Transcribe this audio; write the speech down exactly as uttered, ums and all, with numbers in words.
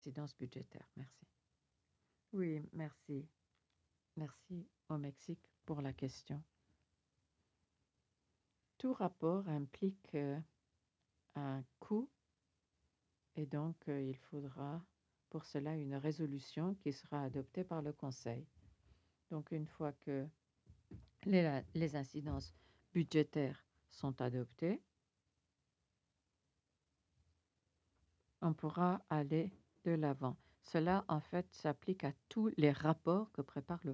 Incidence budgétaire, merci. Oui, merci. Merci au Mexique pour la question. Tout rapport implique euh, un coût et donc euh, il faudra pour cela une résolution qui sera adoptée par le Conseil. Donc une fois que les, les incidences budgétaires sont adoptées, on pourra aller de l'avant. Cela, en fait, s'applique à tous les rapports que prépare le